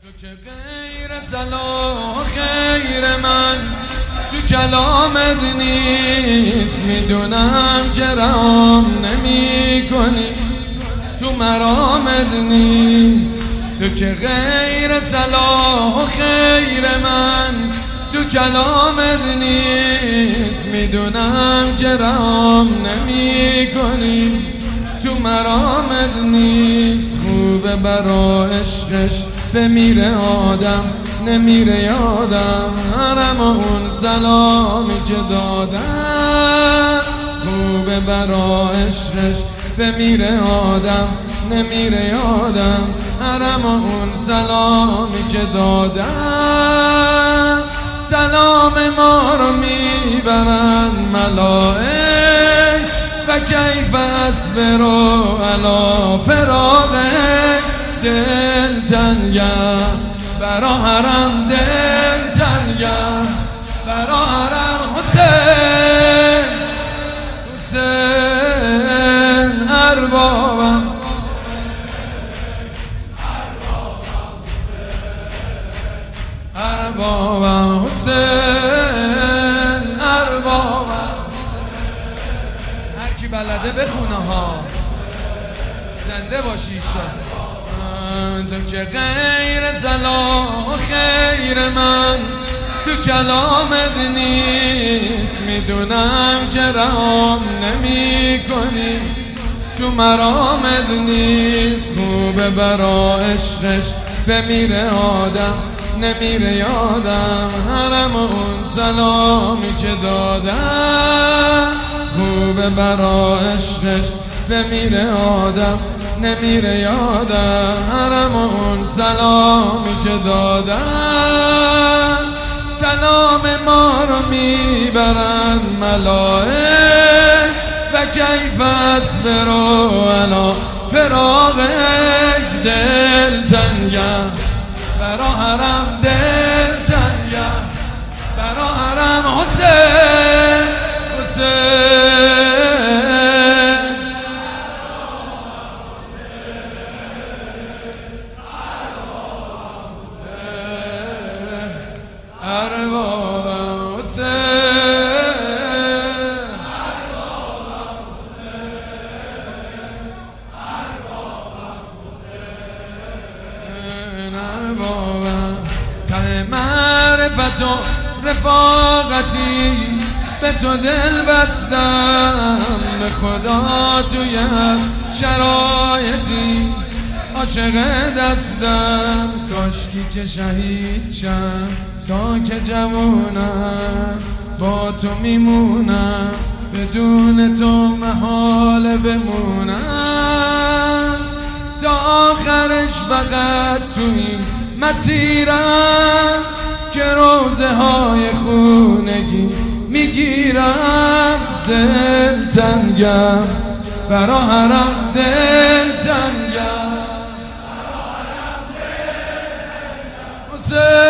تو که غیر صلاح و خیر من تو کلامت نیست، میدونم که رام نمی کنی تو مرامت نیست. تو که غیر صلاح و خیر من تو کلامت نیست، میدونم که رام نمی کنی تو مرامت نیست. خوبه برا عشقش بمیره آدم، نمیره یادم حرم و اون سلامی که دادم. خوبه برا عشقش بمیره آدم، نمیره یادم حرم و اون سلامی که دادم. سلام ما رو میبرن ملائک و کیف اصبروا علی فراقک. دل تنگم برا حرم، دل تنگم برا حرم حسین. حسین اربابم، اربابم حسین اربابم. هرکی بلده بخونه ها، زنده باشی ایشالله. تو که غیر صلاح و خیر من تو کلامت نیست، میدونم که رام نمی کنی تو مرامت نیست. خوبه برا عشقش بمیره آدم، نمیره یادم حرم اون سلامی که دادم. خوبه برا عشقش بمیره آدم، نمیره یادم حرم اون سلامی که دادم. سلام ما رو میبرن ملائک و کیف اصبروا علی فراقک. دل تنگم برا حرم، دل تنگم برا حرم حسین. حسین اربابم، حسین اربابم. ته معرفت و رفاقتی به تو دل بستم، به خدا توی شرایطی عاشق دستم. کاشکی که شهید شم تا که جوونم، با تو میمونم بدون تو محال بمونم. تا آخرش فقط تو این مسیرم که روزه های خونگی میگیرم. دل تنگم برا حرم، دل تنگم حسین.